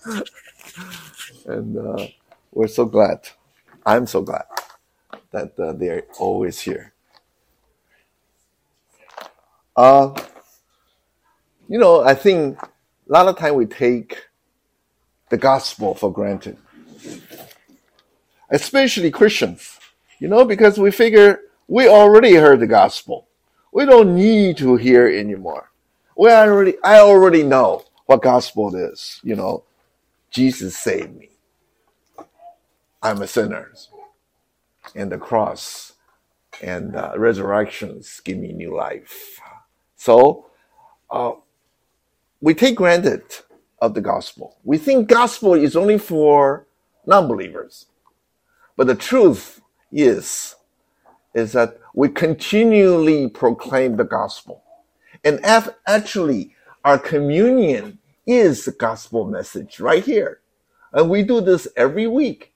And we're so glad. I'm so glad that they're always here. Uh, I think a lot of time we take the gospel for granted, especially Christians, because we figure we already heard the gospel. We don't need to hear anymore. I already know what gospel is. Jesus saved me. I'm a sinner. And the cross and resurrections give me new life. So we take granted of the gospel. We think gospel is only for non-believers. But the truth is that we continually proclaim the gospel. And actually, our communion is the gospel message right here. And we do this every week.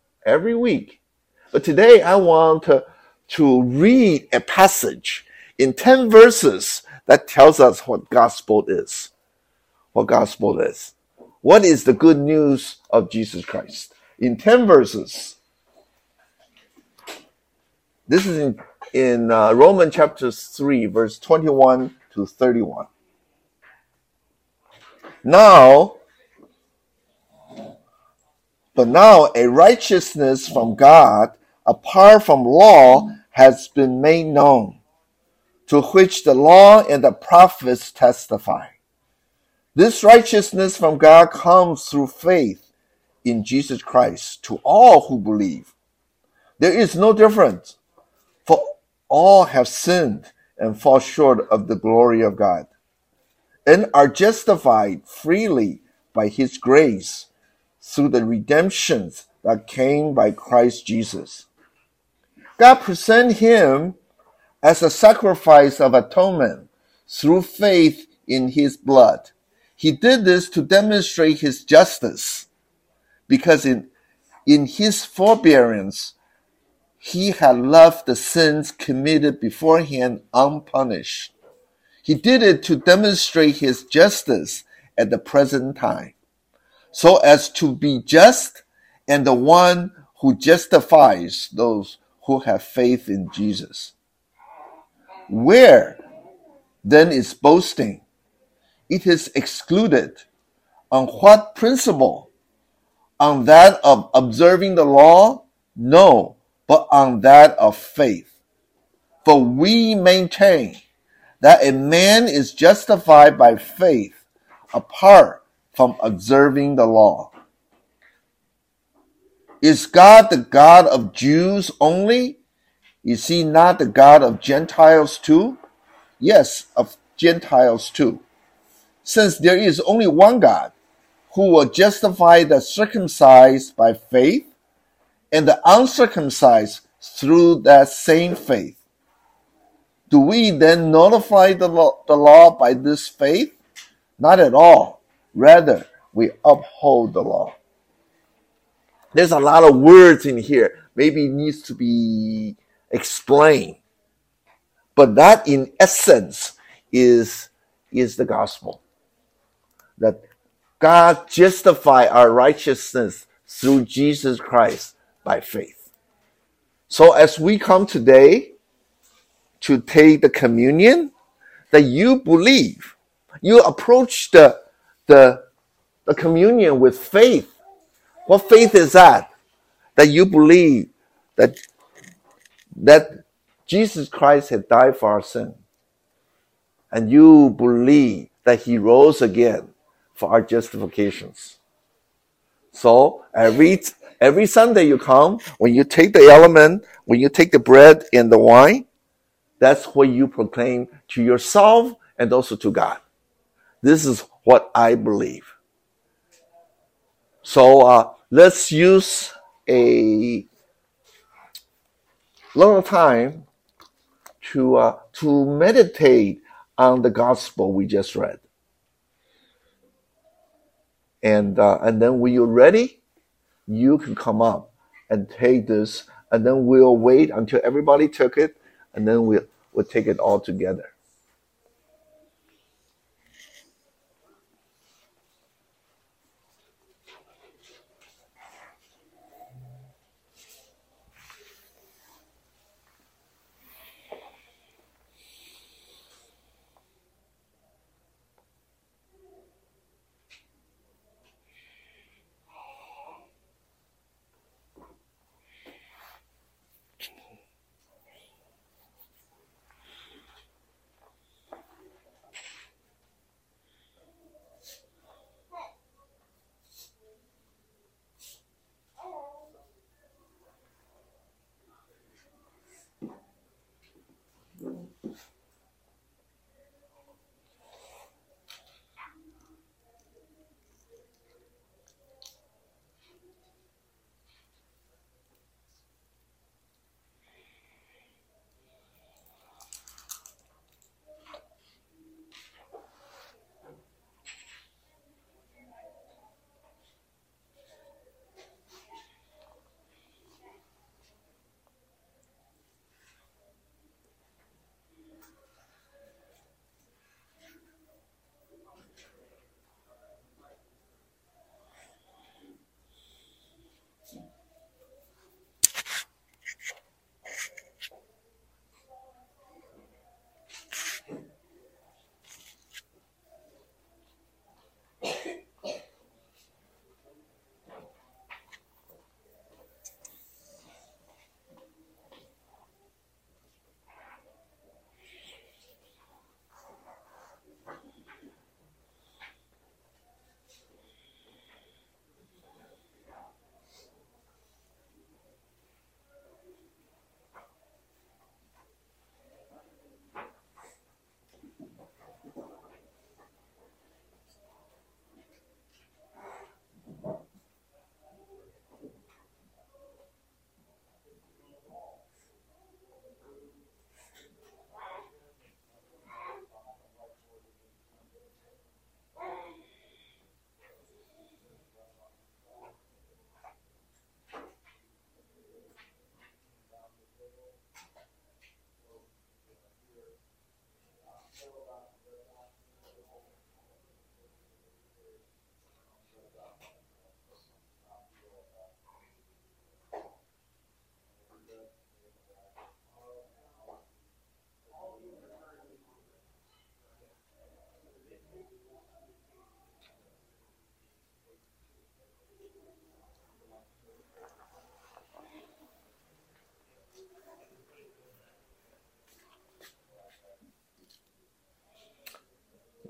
But today I want to read a passage in 10 verses that tells us what gospel is. What gospel is. What is the good news of Jesus Christ? In 10 verses. This is in Romans chapter 3, verse 21 to 31. But now a righteousness from God, apart from law, has been made known, to which the law and the prophets testify. This righteousness from God comes through faith in Jesus Christ to all who believe. There is no difference, for all have sinned and fall short of the glory of God, and are justified freely by his grace through the redemption that came by Christ Jesus. God presented him as a sacrifice of atonement through faith in his blood. He did this to demonstrate his justice, because in his forbearance, he had left the sins committed beforehand unpunished. He did it to demonstrate his justice at the present time, so as to be just and the one who justifies those who have faith in Jesus. Where then is boasting? It is excluded. On what principle? On that of observing the law? No, but on that of faith. For we maintain that a man is justified by faith apart from observing the law. Is God the God of Jews only? Is he not the God of Gentiles too? Yes, of Gentiles too. Since there is only one God, who will justify the circumcised by faith and the uncircumcised through that same faith. Do we then nullify the law by this faith? Not at all. Rather, we uphold the law. There's a lot of words in here. Maybe it needs to be explained. But that in essence is the gospel. That God justifies our righteousness through Jesus Christ by faith. So as we come today to take the communion, that you believe, you approach the communion with faith. What faith is that? That you believe that Jesus Christ had died for our sin. And you believe that he rose again for our justifications. So every Sunday you come, when you take the element, when you take the bread and the wine, that's what you proclaim to yourself and also to God. This is what I believe. So let's use a little time to meditate on the gospel we just read. And then when you're ready, you can come up and take this, and then we'll wait until everybody took it, and then we'll take it all together.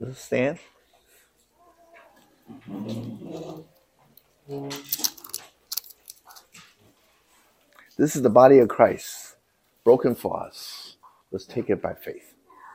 Let's stand. This is the body of Christ, broken for us. Let's take it by faith.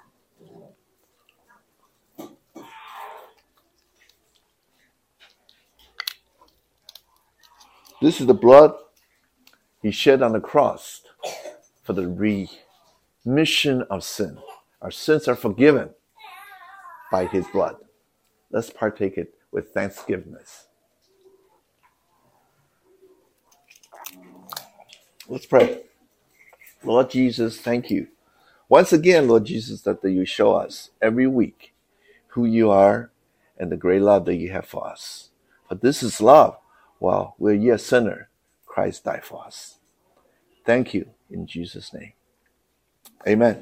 This is the blood he shed on the cross for the remission of sin. Our sins are forgiven by his blood. Let's partake it with thanksgiving. Let's pray. Lord Jesus, thank you. Once again, Lord Jesus, that you show us every week who you are and the great love that you have for us. But this is love. While we're yet sinner, Christ died for us. Thank you in Jesus' name. Amen.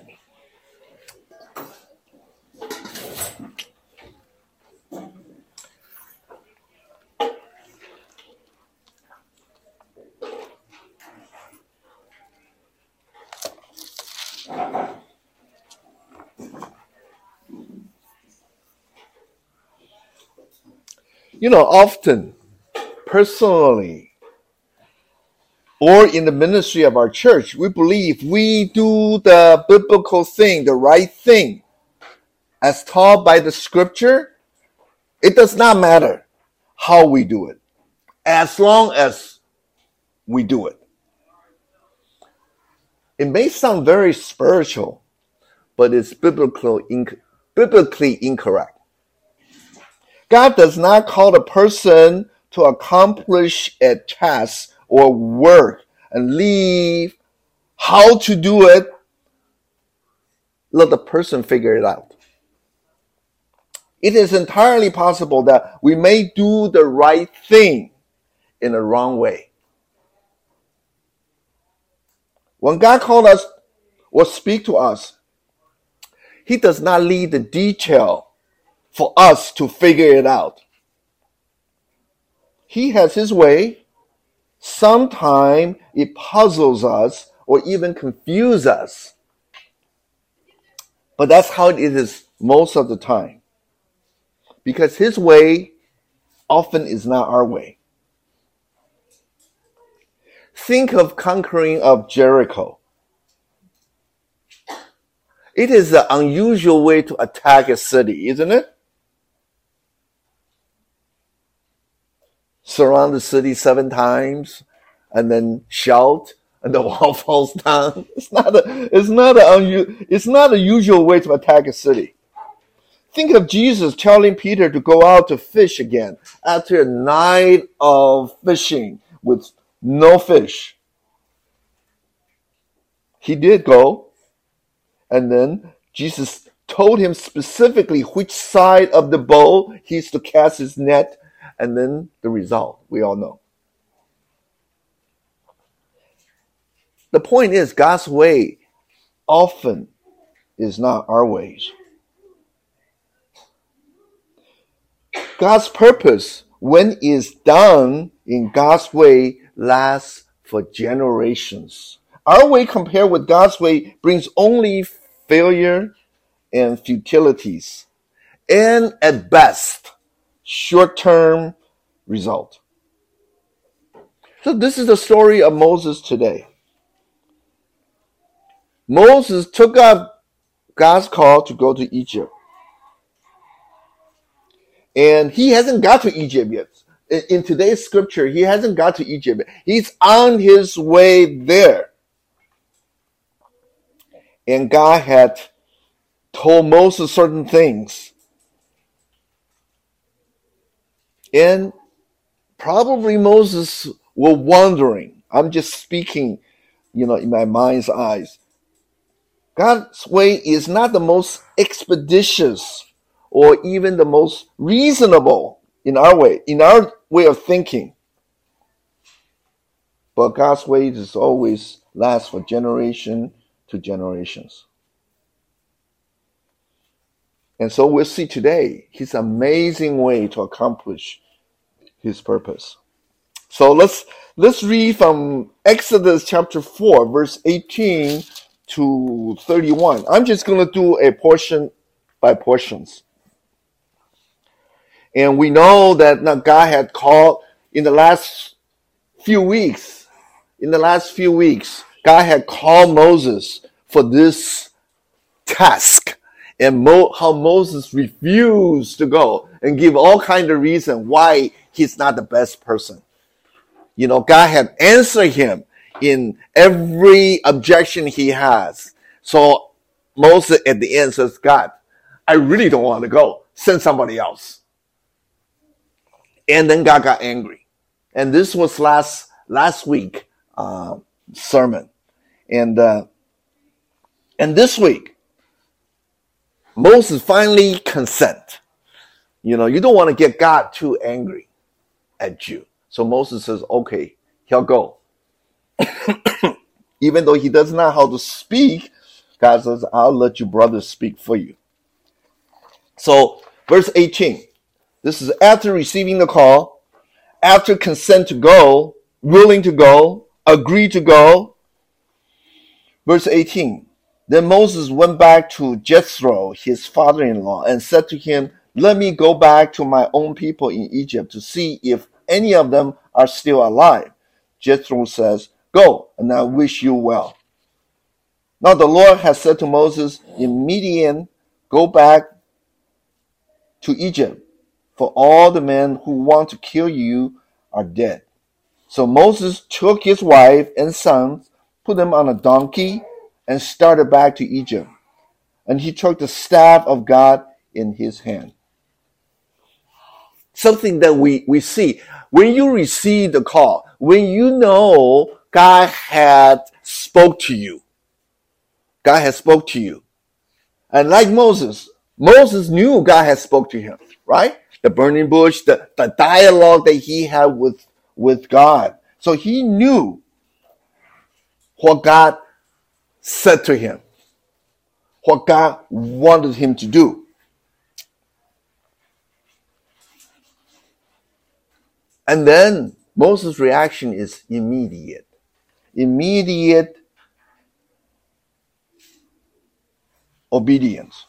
Often, personally, or in the ministry of our church, we believe we do the biblical thing, the right thing, as taught by the scripture. It does not matter how we do it, as long as we do it. It may sound very spiritual, but it's biblically incorrect. God does not call a person to accomplish a task or work and leave how to do it. Let the person figure it out. It is entirely possible that we may do the right thing in the wrong way. When God calls us or speaks to us, he does not leave the detail for us to figure it out. He has his way. Sometimes it puzzles us or even confuses us. But that's how it is most of the time. Because his way often is not our way. Think of conquering of Jericho. It is an unusual way to attack a city, isn't it? Surround the city 7 times and then shout and the wall falls down. It's not a usual way to attack a city. Think of Jesus telling Peter to go out to fish again after a night of fishing with no fish. He did go, and then Jesus told him specifically which side of the boat he's to cast his net, and then the result, we all know. The point is, God's way often is not our ways. God's purpose, when it's done in God's way, lasts for generations. Our way compared with God's way brings only failure and futilities, and at best, short-term result. So this is the story of Moses today. Moses took up God's call to go to Egypt. And he hasn't got to Egypt yet. In today's scripture, he hasn't got to Egypt. He's on his way there. And God had told Moses certain things. And probably Moses was wondering. I'm just speaking, in my mind's eyes. God's way is not the most expeditious or even the most reasonable in our way of thinking. But God's way is always lasts for generation to generations. And so we'll see today his amazing way to accomplish his purpose. So let's read from Exodus chapter 4, verse 18 to 31. I'm just going to do a portion by portions. And we know that now God had called in the last few weeks, God had called Moses for this task. And how Moses refused to go and give all kinds of reasons why he's not the best person. You know, God had answered him in every objection he has. So Moses at the end says, God, I really don't want to go. Send somebody else. And then God got angry. And this was last week sermon. And this week, Moses finally consent. You know, you don't want to get God too angry at you. So Moses says, okay, he'll go. Even though he doesn't know how to speak, God says, I'll let your brothers speak for you. So verse 18, this is after receiving the call, after consent to go, willing to go, agree to go. Verse 18, then Moses went back to Jethro, his father-in-law, and said to him, let me go back to my own people in Egypt to see if any of them are still alive. Jethro says, go, and I wish you well. Now the Lord has said to Moses in Midian, go back to Egypt, for all the men who want to kill you are dead. So Moses took his wife and sons, put them on a donkey, and started back to Egypt. And he took the staff of God in his hand. Something that we see. When you receive the call, when you know God had spoke to you. God has spoke to you. And like Moses knew God had spoke to him, right? The burning bush, the dialogue that he had with God. So he knew what God said to him, what God wanted him to do. And then Moses' reaction is immediate. Immediate obedience.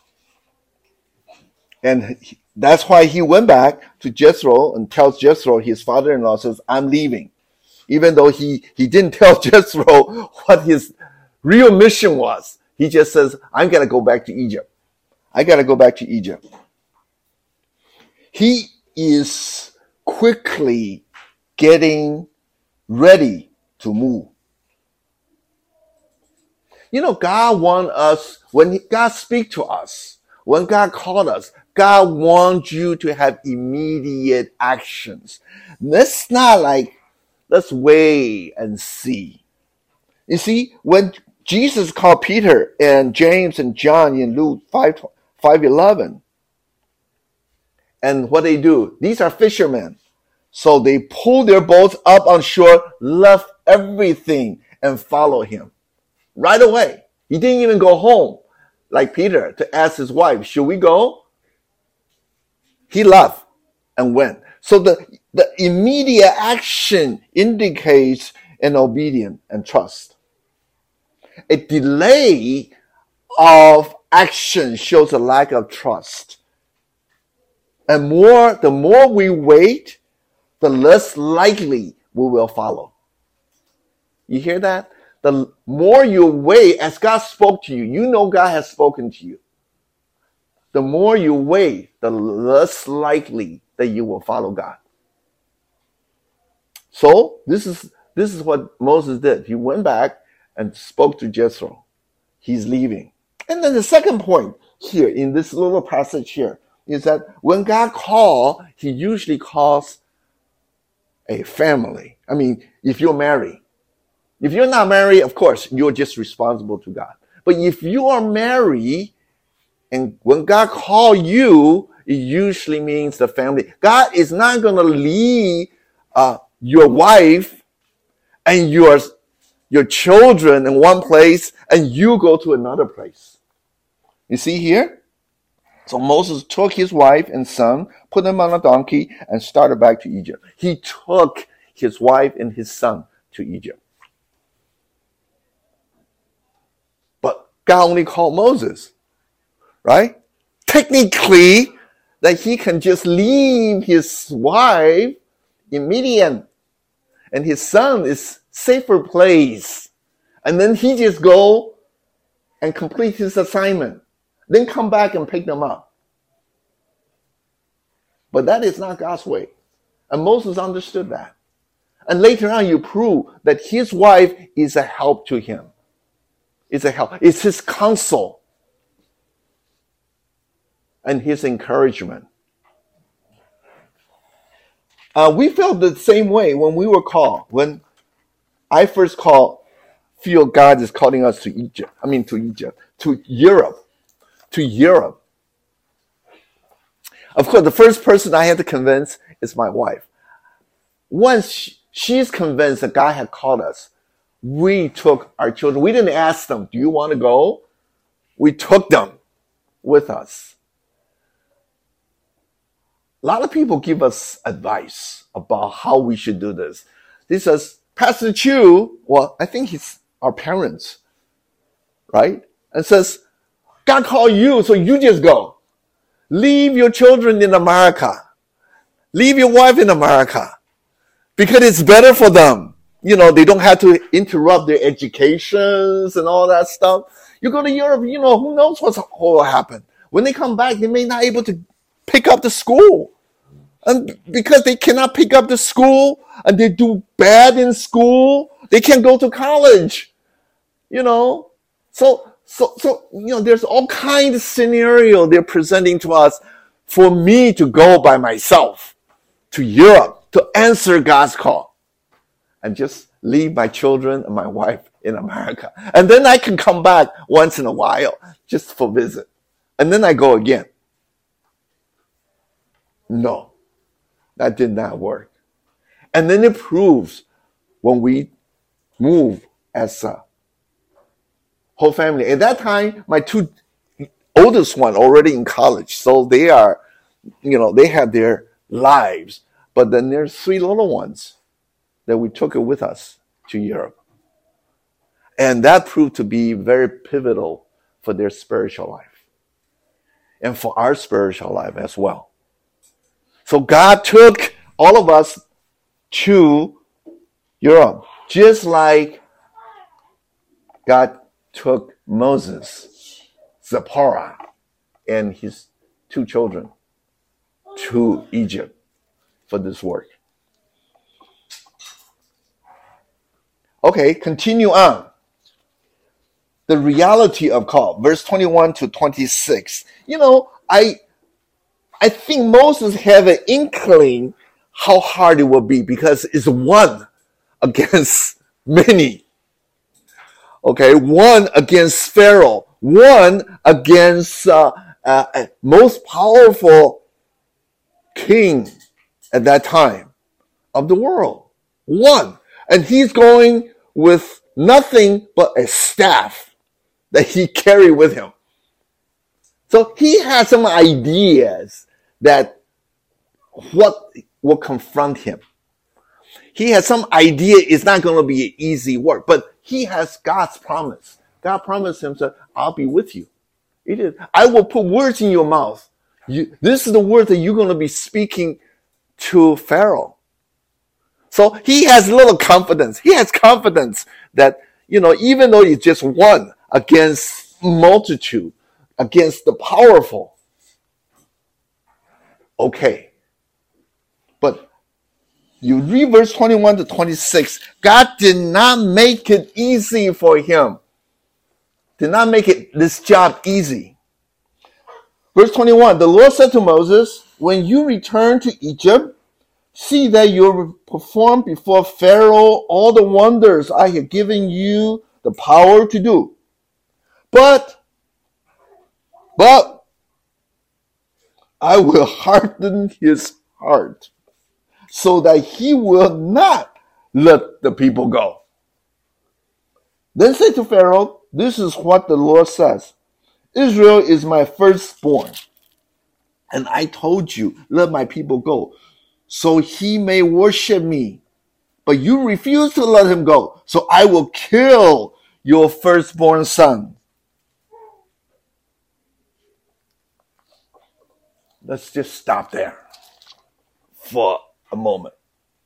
And that's why he went back to Jethro and tells Jethro, his father-in-law, says, I'm leaving. Even though he didn't tell Jethro what his real mission was. He just says, I'm going to go back to Egypt. I got to go back to Egypt. He is quickly getting ready to move. You know, God wants us, when God speaks to us, when God called us, God wants you to have immediate actions. That's not like, let's wait and see. You see, when Jesus called Peter and James and John in Luke 5:11, and what they do, these are fishermen. So they pulled their boats up on shore, left everything, and followed him. Right away. He didn't even go home, like Peter, to ask his wife, should we go? He left and went. So the immediate action indicates an obedience and trust. A delay of action shows a lack of trust. And the more we wait, the less likely we will follow. You hear that? The more you wait, as God spoke to you, you know God has spoken to you. The more you wait, the less likely that you will follow God. So this is what Moses did. He went back and spoke to Jethro. He's leaving. And then the second point here in this little passage here is that when God calls, he usually calls a family. I mean, if you're married. If you're not married, of course, you're just responsible to God. But if you are married, and when God calls you, it usually means the family. God is not going to leave your wife and your children in one place and you go to another place. You see here? So Moses took his wife and son, put them on a donkey, and started back to Egypt. He took his wife and his son to Egypt. But God only called Moses, right? Technically, that he can just leave his wife in Midian and his son is safer place. And then he just go and complete his assignment. Then come back and pick them up. But that is not God's way. And Moses understood that. And later on you prove that his wife is a help to him. It's a help. It's his counsel and his encouragement. We felt the same way when we were called. When I first feel God is calling us to Europe. Of course, the first person I had to convince is my wife. Once she's convinced that God had called us, we took our children. We didn't ask them, do you want to go? We took them with us. A lot of people give us advice about how we should do this. This says, Pastor Chu, well, I think he's our parents, right? And says, God called you, so you just go. Leave your children in America. Leave your wife in America. Because it's better for them. You know, they don't have to interrupt their educations and all that stuff. You go to Europe, you know, who knows what will happen. When they come back, they may not be able to pick up the school. And because they cannot pick up the school and they do bad in school, they can't go to college. You know, so you know, there's all kinds of scenario they're presenting to us for me to go by myself to Europe to answer God's call and just leave my children and my wife in America. And then I can come back once in a while just for visit. And then I go again. No, that did not work. And then it proves when we move as a whole family. At that time, my two oldest one already in college. So they are, you know, they have their lives. But then there's three little ones that we took it with us to Europe. And that proved to be very pivotal for their spiritual life and for our spiritual life as well. So God took all of us to Europe, just like God took Moses, Zipporah, and his two children to Egypt for this work. Okay, continue on. The reality of call, verse 21 to 26. You know, I think Moses had an inkling how hard it will be because it's one against many. Okay, one against Pharaoh, one against most powerful king at that time of the world. One. And he's going with nothing but a staff that he carried with him. So he has some ideas that what will confront him. He has some idea it's not going to be easy work, but he has God's promise. God promised him, that I'll be with you. It is. I will put words in your mouth. This is the word that you're going to be speaking to Pharaoh. So he has a little confidence. He has confidence that, you know, even though it's just one against multitude, against the powerful, okay. But you read verse 21 to 26, God did not make it easy for him. Did not make this job easy. Verse 21, the Lord said to Moses, when you return to Egypt, see that you perform before Pharaoh all the wonders I have given you the power to do. But I will harden his heart so that he will not let the people go. Then say to Pharaoh, this is what the Lord says. Israel is my firstborn. And I told you, let my people go, so he may worship me. But you refuse to let him go, so I will kill your firstborn son. Let's just stop there for a moment.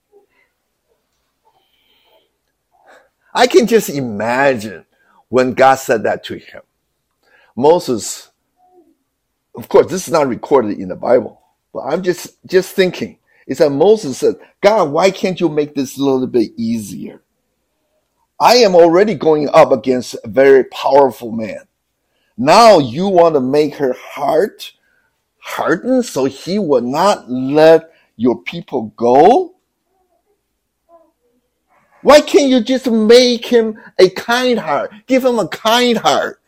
I can just imagine when God said that to him. Moses, of course, this is not recorded in the Bible, but I'm just thinking. It's that Moses said, God, why can't you make this a little bit easier? I am already going up against a very powerful man. Now you want to make her heart harden so he will not let your people go? Why can't you just make him a kind heart? Give him a kind heart.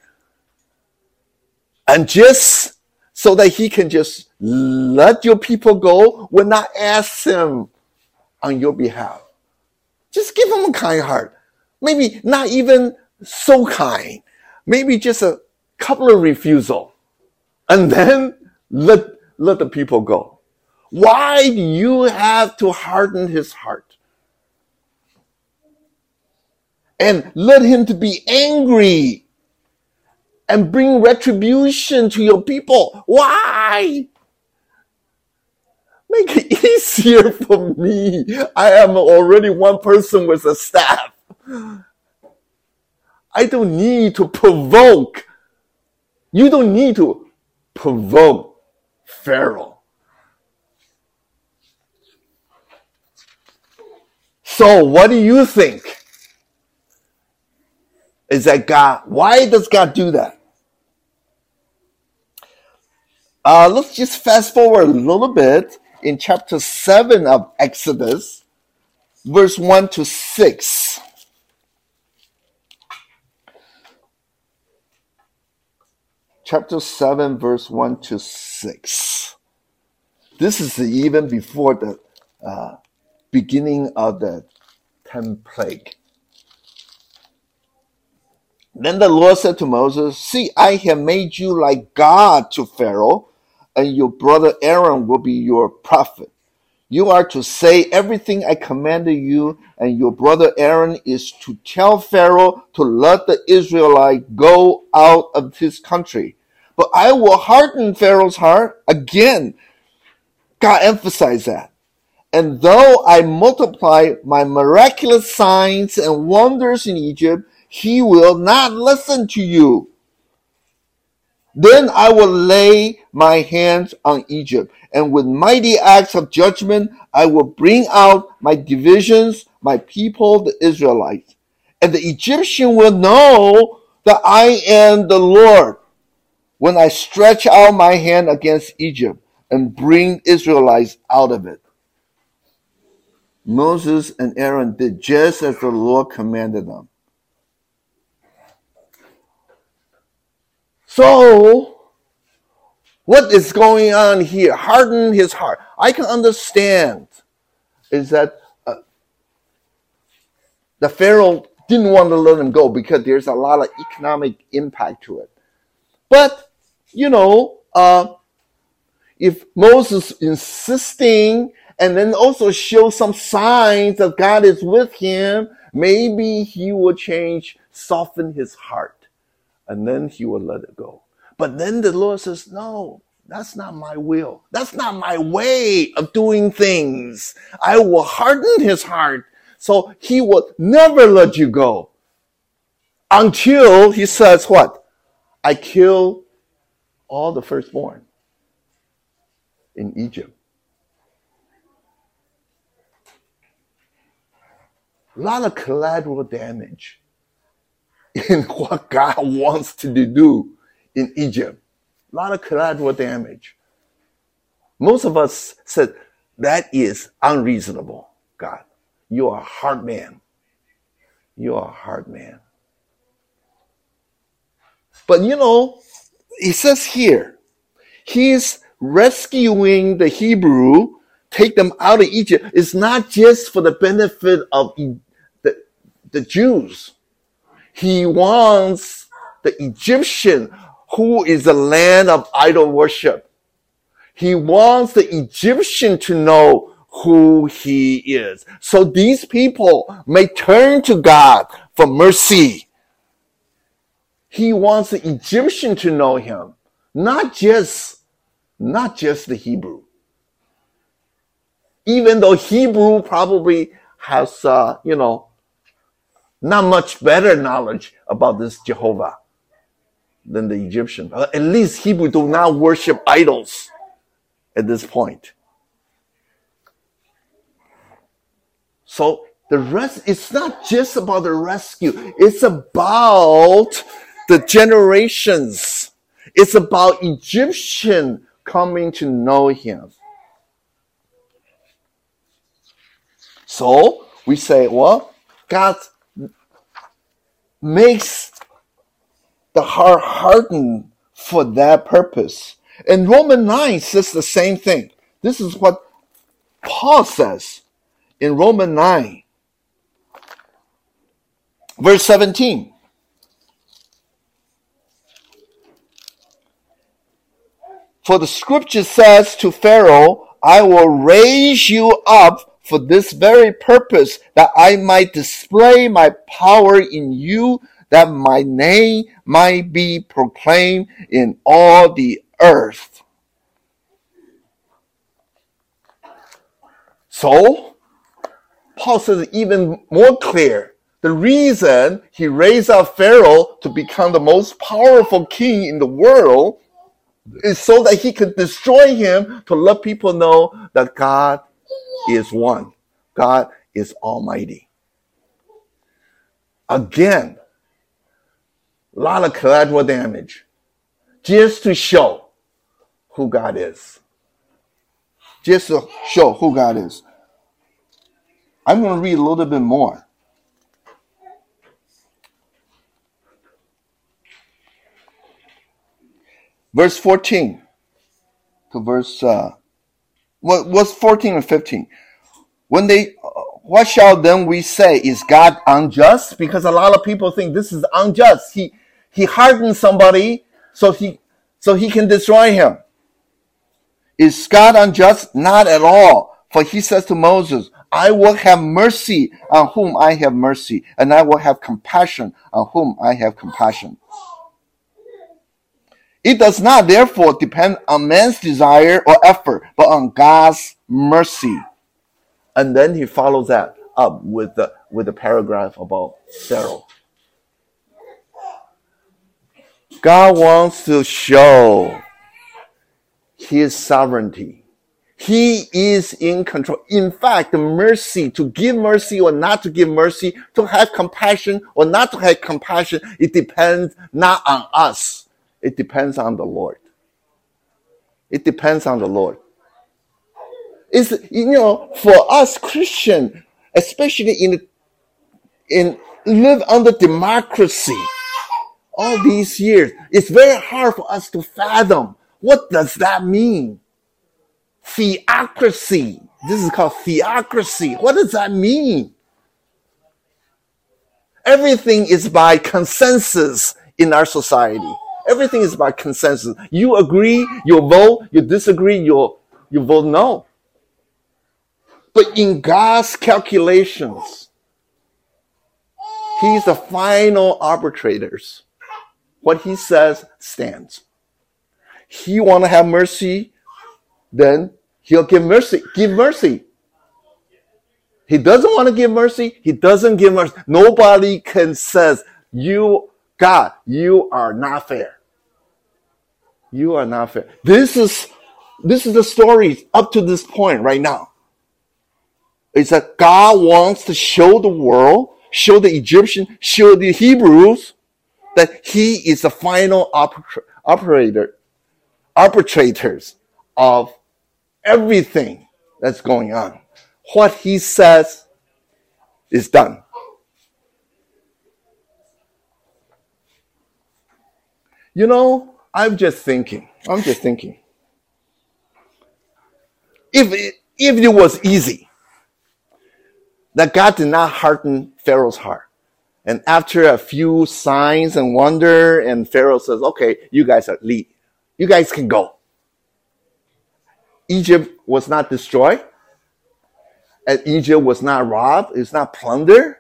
And just so that he can just let your people go when not ask him on your behalf. Just give him a kind heart. Maybe not even so kind. Maybe just a couple of refusal. And then let the people go. Why do you have to harden his heart? And let him to be angry and bring retribution to your people. Why? Make it easier for me. I am already one person with a staff. I don't need to provoke. You don't need to provoke Pharaoh. So what do you think? Is that God? Why does God do that? Let's just fast forward a little bit in chapter 7 of Exodus, verse 1 to 6. Chapter 7, verse 1 to 6. This is even before the beginning of the 10th plague. Then the Lord said to Moses, see, I have made you like God to Pharaoh, and your brother Aaron will be your prophet. You are to say everything I commanded you, and your brother Aaron is to tell Pharaoh to let the Israelite go out of his country. But I will harden Pharaoh's heart. Again, God emphasized that. And though I multiply my miraculous signs and wonders in Egypt, he will not listen to you. Then I will lay my hands on Egypt, and with mighty acts of judgment, I will bring out my divisions, my people, the Israelites. And the Egyptian will know that I am the Lord when I stretch out my hand against Egypt and bring Israelites out of it. Moses and Aaron did just as the Lord commanded them. So, what is going on here? Harden his heart. I can understand is that the Pharaoh didn't want to let him go because there's a lot of economic impact to it. But, if Moses insisting and then also show some signs that God is with him, maybe he will change, soften his heart. And then he will let it go. But then the Lord says, no, that's not my will. That's not my way of doing things. I will harden his heart so he will never let you go. Until he says what? I kill all the firstborn in Egypt. A lot of collateral damage in what God wants to do in Egypt. A lot of collateral damage. Most of us said, that is unreasonable, God. You are a hard man. You are a hard man. But it says here, he's rescuing the Hebrew, take them out of Egypt. It's not just for the benefit of the Jews. He wants the Egyptian, who is the land of idol worship. He wants the Egyptian to know who he is. So these people may turn to God for mercy. He wants the Egyptian to know him, not just not just the Hebrew. Even though Hebrew probably has, not much better knowledge about this Jehovah than the Egyptian. At least Hebrew do not worship idols at this point. So the rest, it's not just about the rescue. It's about the generations. It's about Egyptian coming to know him. So we say, well, God makes the heart harden for that purpose. And Romans 9 says the same thing. This is what Paul says in Romans 9, verse 17. For the scripture says to Pharaoh, I will raise you up for this very purpose, that I might display my power in you, that my name might be proclaimed in all the earth. So, Paul says even more clear. The reason he raised up Pharaoh to become the most powerful king in the world is so that he could destroy him, to let people know that God is one. God is almighty. Again, a lot of collateral damage just to show who God is. Just to show who God is. I'm going to read a little bit more. Verse 14 to verse, what's 14 and 15? What shall then we say? Is God unjust? Because a lot of people think this is unjust. He hardened somebody so he can destroy him. Is God unjust? Not at all. For he says to Moses, I will have mercy on whom I have mercy, and I will have compassion on whom I have compassion. It does not therefore depend on man's desire or effort, but on God's mercy. And then he follows that up with the paragraph about Pharaoh. God wants to show his sovereignty. He is in control. In fact, the mercy, to give mercy or not to give mercy, to have compassion or not to have compassion, it depends not on us. It depends on the Lord. It depends on the Lord. It's, for us Christians, especially in live under democracy all these years, it's very hard for us to fathom what does that mean. Theocracy. This is called theocracy. What does that mean? Everything is by consensus in our society. Everything is by consensus. You agree, you'll vote. You disagree, you vote no. But in God's calculations, he's the final arbitrator. What he says stands. He want to have mercy, then he'll give mercy. Give mercy. He doesn't want to give mercy. He doesn't give mercy. Nobody can say, God, you are not fair. You are not fair. This is the story up to this point right now. It's that God wants to show the world, show the Egyptians, show the Hebrews that he is the final arbitrators of everything that's going on. What he says is done. I'm just thinking. If it was easy, that God did not harden Pharaoh's heart. And after a few signs and wonder, and Pharaoh says, okay, you guys are lead. You guys can go. Egypt was not destroyed. And Egypt was not robbed. It's not plundered.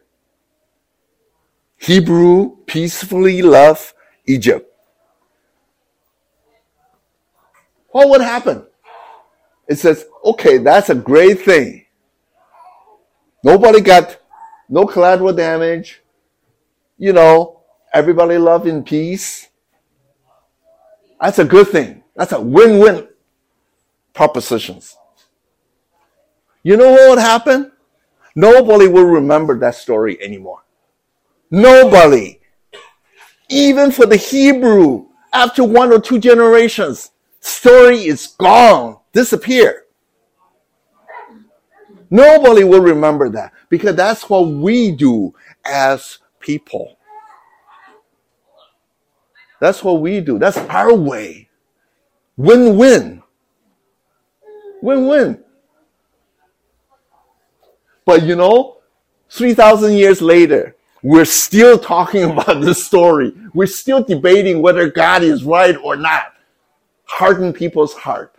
Hebrew peacefully left Egypt. what would happen? It says, okay, that's a great thing. Nobody got no collateral damage. Everybody live in peace. That's a good thing. That's a win-win propositions. You know what would happen? Nobody will remember that story anymore. Nobody. Even for the Hebrew, after 1 or 2 generations, story is gone, disappear. Nobody will remember that because that's what we do as people. That's what we do. That's our way. Win-win. Win-win. But 3,000 years later, we're still talking about this story. We're still debating whether God is right or not. Harden people's heart.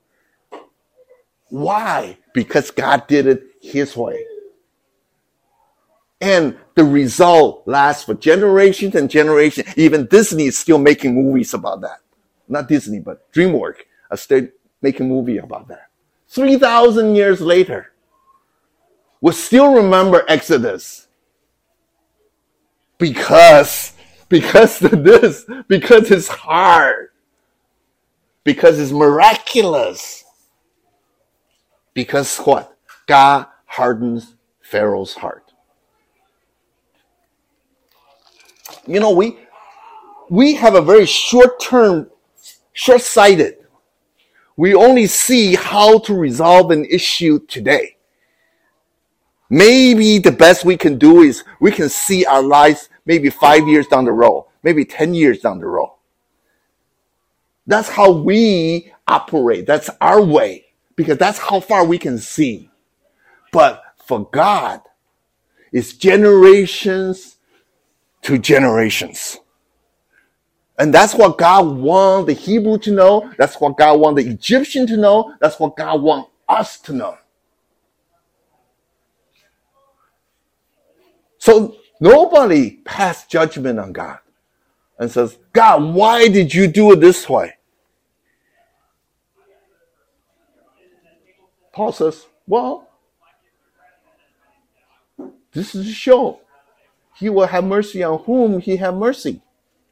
Why? Because God did it his way. And the result lasts for generations and generations. Even Disney is still making movies about that. Not Disney, but DreamWorks are still making a movie about that. 3,000 years later, we still remember Exodus. Because it's hard. Because it's miraculous. Because what? God hardens Pharaoh's heart. We have a very short-sighted. We only see how to resolve an issue today. Maybe the best we can do is we can see our lives maybe 5 years down the road, maybe 10 years down the road. That's how we operate. That's our way, because that's how far we can see. But for God, it's generations to generations. And that's what God wants the Hebrew to know. That's what God wants the Egyptian to know. That's what God wants us to know. So nobody passed judgment on God and says, God, why did you do it this way? Paul says, well, this is to show he will have mercy on whom he has mercy.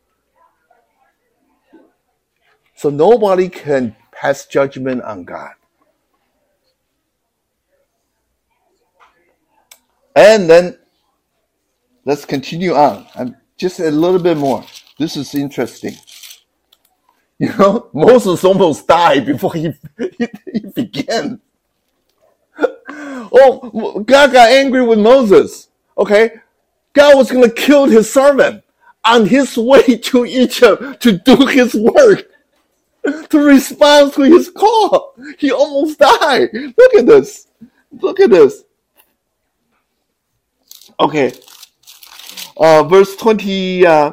So nobody can pass judgment on God. And then let's continue on. Just a little bit more. This is interesting. Moses almost died before he began. Oh, God got angry with Moses. Okay? God was going to kill his servant on his way to Egypt to do his work, to respond to his call. He almost died. Look at this. Okay. Verse 24.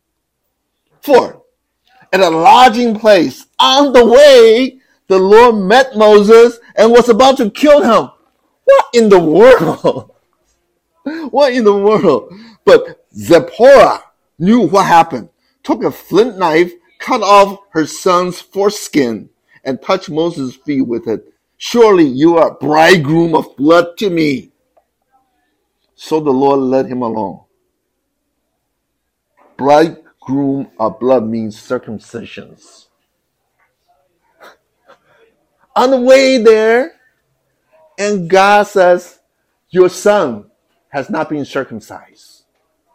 At a lodging place on the way, the Lord met Moses and was about to kill him. What in the world? What in the world? But Zipporah knew what happened, took a flint knife, cut off her son's foreskin, and touched Moses' feet with it. Surely you are a bridegroom of blood to me. So the Lord let him alone. Bridegroom of blood means circumcisions. On the way there, and God says, your son has not been circumcised.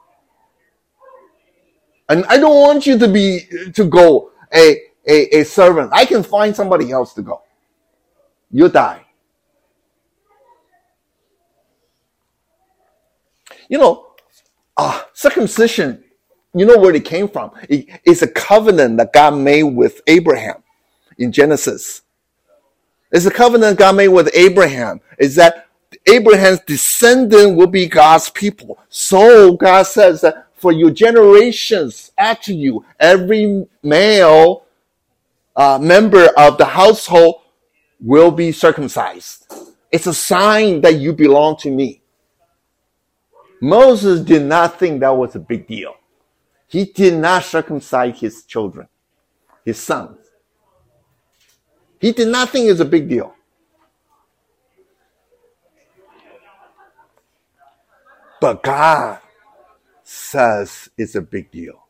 And I don't want you to go a servant. I can find somebody else to go. You die. Circumcision, you know where it came from. It's a covenant that God made with Abraham in Genesis. It's a covenant God made with Abraham. Is that Abraham's descendant will be God's people. So God says that for your generations after you, every male member of the household will be circumcised. It's a sign that you belong to me. Moses did not think that was a big deal. He did not circumcise his children, his sons. He did not think it's a big deal. But God says it's a big deal.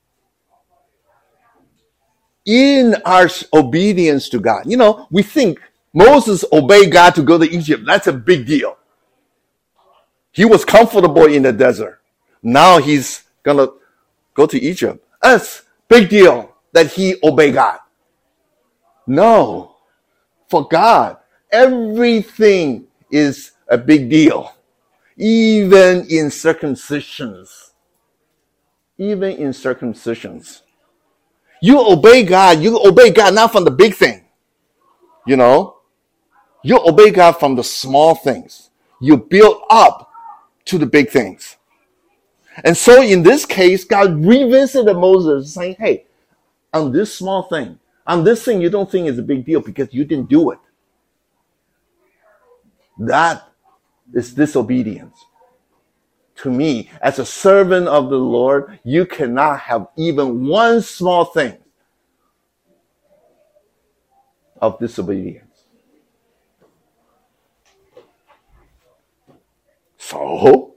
In our obedience to God, we think Moses obeyed God to go to Egypt. That's a big deal. He was comfortable in the desert. Now he's going to go to Egypt. That's a big deal that he obeyed God. No. For God, everything is a big deal. Even in circumcisions. Even in circumcisions. You obey God not from the big thing. You obey God from the small things. You build up to the big things. And so in this case, God revisited Moses saying, hey, on this small thing, on this thing you don't think is a big deal because you didn't do it. That is disobedience. To me, as a servant of the Lord, you cannot have even one small thing of disobedience. So,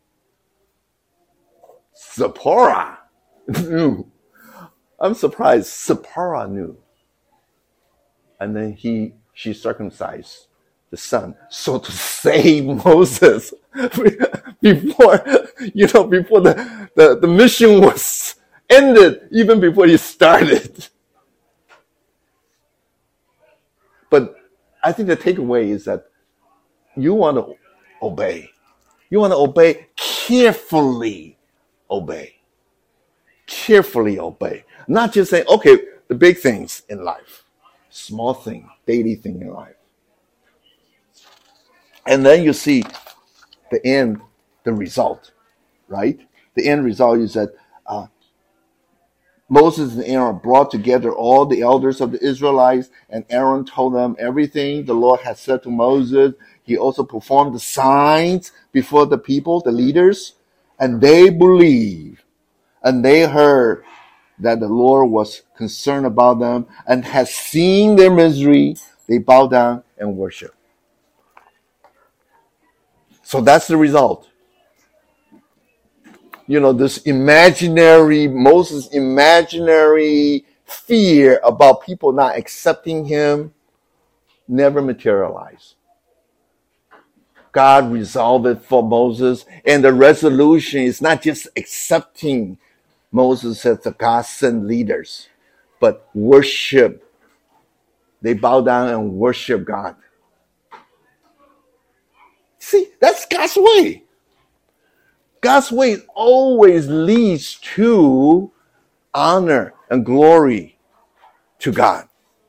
Zipporah knew. I'm surprised Zipporah knew. And then she circumcised the son, so to save Moses before the mission was ended, even before he started. But I think the takeaway is that you want to obey. You want to obey, carefully obey. Carefully obey. Not just saying, okay, the big things in life, small thing, daily thing in life. And then you see the end, the result, right? The end result is that Moses and Aaron brought together all the elders of the Israelites, and Aaron told them everything the Lord had said to Moses. He also performed the signs before the people, the leaders, and they believed, and they heard that the Lord was concerned about them and had seen their misery. They bowed down and worshiped. So that's the result. This Moses' imaginary fear about people not accepting him never materialized. God resolved it for Moses, and the resolution is not just accepting Moses as the God-sent leaders, but worship. They bow down and worship God. See, that's God's way. God's way always leads to honor and glory to God.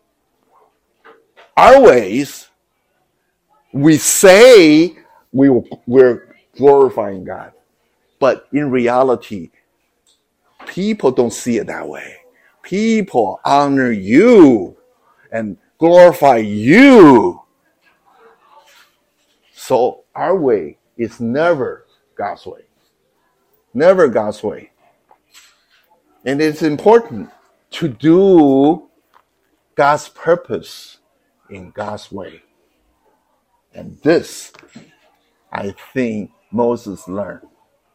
Our ways, we say we're glorifying God, but in reality, people don't see it that way. People honor you and glorify you. So our way is never God's way. Never God's way. And it's important to do God's purpose in God's way. And this, I think, Moses learned.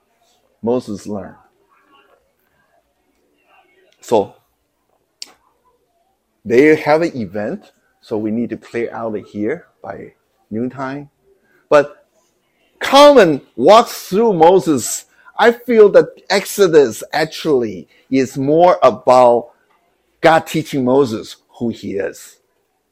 So they have an event, so we need to clear out of here by noontime. But Common walks through Moses. I feel that Exodus actually is more about God teaching Moses who he is.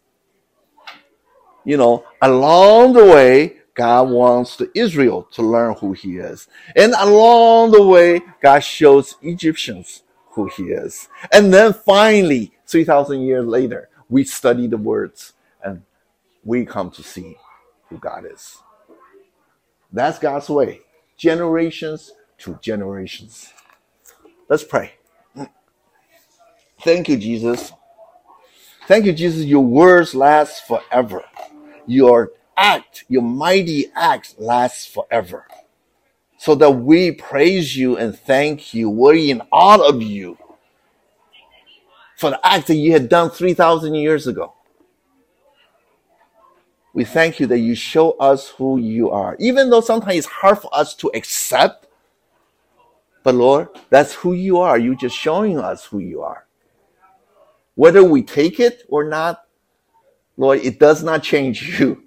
Along the way, God wants the Israel to learn who he is. And along the way, God shows Egyptians who he is. And then finally, 3,000 years later, we study the words and we come to see who God is. That's God's way. Generations to generations. Let's pray. Thank you, Jesus. Thank you, Jesus. Your words last forever. Your mighty acts last forever. So that we praise you and thank you. We're in awe of you for the act that you had done 3,000 years ago. We thank you that you show us who you are. Even though sometimes it's hard for us to accept, but Lord, that's who you are. You're just showing us who you are. Whether we take it or not, Lord, it does not change you.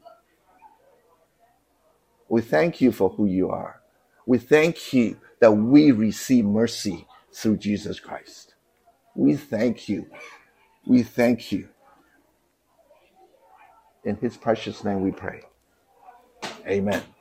We thank you for who you are. We thank you that we receive mercy through Jesus Christ. We thank you. We thank you. In his precious name we pray. Amen.